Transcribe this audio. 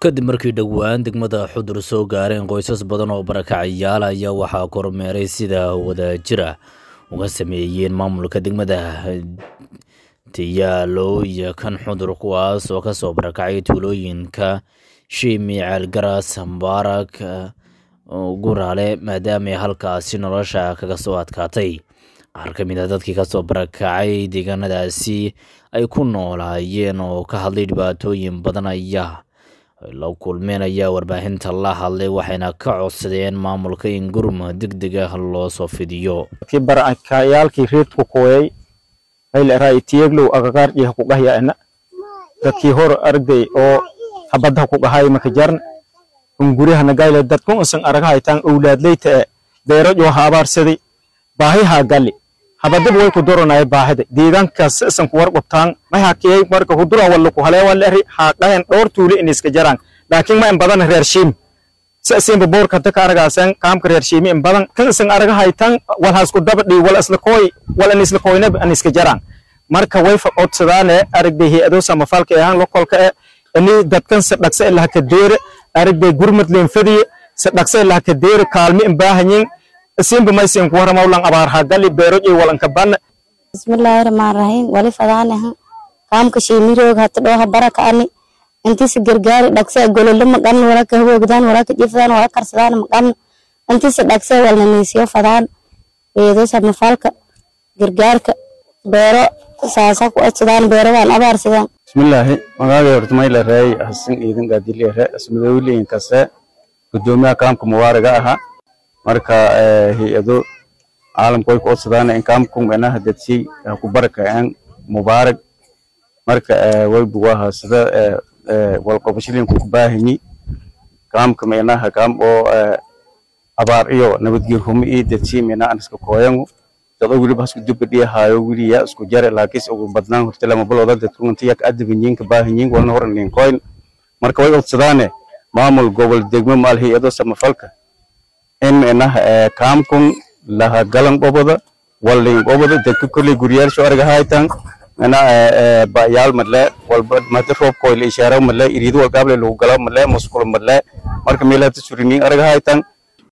kadib markii dhowaan degmada Xudur soo gaareen qoysas badan oo barakacayaal ayaa waxaa kormeeray sida wadajira uga sameeyeen maamulka degmada Tiyaalo iyo kan Xudur kuwaas oo ka soo barakacay tuulooyinka Shiimi, Ceelgaras, Mubaarak, Guraale maadaama halkaasi nolosha kaga soo adkaatay. Qaar ka mid ah dadkii ka soo barakacay deegaanadaasi ay ku noolaayeen oo ka hadlay dhibaatooyin badan ayaa la kulmeenaya warbaahinta la hadlay waxayna ka codsadeen maamulka in gurma degdeg ah loo soo fidiyo. Ki barakacayaalkii reedku kooyay ay la raaytiyaglow agagaar iyo ku qahyaana dadkii hor arday oo habada ku qahay marka jarn guriga nagayla dadku usan aragahay tan awlaadleyta beero iyo habaarsaday baahiha gali habada way ku doronay baahida deegaankaas san ku warqabtaan ma hakiyay marka ku dura wala ku halay wala ha dhayn dhowr tuuli in iska jaraan laakiin ma in badan reer shiim saasin boorka ta aragaasan qaamka reer shiim in badan kan san aragahay tan wal hasku dabadii wala isla kooyna an iska jaraan marka way codsadaan aragday hay'ado samafalka ahaan lokolka ani dadkan sadaqsa ilaa ka deer aragday gurmad leen fadiye sadaqsa ilaa ka deer kaalmi in baahanyin simba maysan ku warama ulan abaar hagali beero iyo walanka ban bismillahirrahmanirrahim wali fadaanaha qaamka shiimiroog hata dooha baraka ani intiisa gargaari dhaqsa gololo maqan wala ka hoogdaan wala ka jifdaan wala karsadaan maqan intiisa dhaqsa walna meesiyo fadaan eedo samafalka gargaarka beero saasa ku codsadaan beero waan abaarsadaan bismillah magaaga horta may la raay hasan idin gaadili asmadawliin kase gudoomiyaha qaamka muwaaraga aha marka hay'ado caalamka way ku codsadaan in qaamku meelaha dadsi ku barakaceen mubaarak marka way buwaha sida wal qabashilin ku baahini qaamka meelaha qaam oo abaar iyo nabadgelyo humi iyo dadsi meelaha iska kooyan dadku wali bas ku dibadii haayo wali ya isku jare laakiin ugu badnaan horta lama balooda dadku inta yak adabinyin ka baahanyin walna horan coin marka way codsadaan maamul gobol degmo maal hay'ado samafalka in kaamkun laha galan qoboda walin qoboda dadka kulli guriyal soo arga haytan baayal madle walba madroob ko ile ishaaro madle iriidu wal qaable lagu galo madle musqul madle marka meelaha suurini arga haytan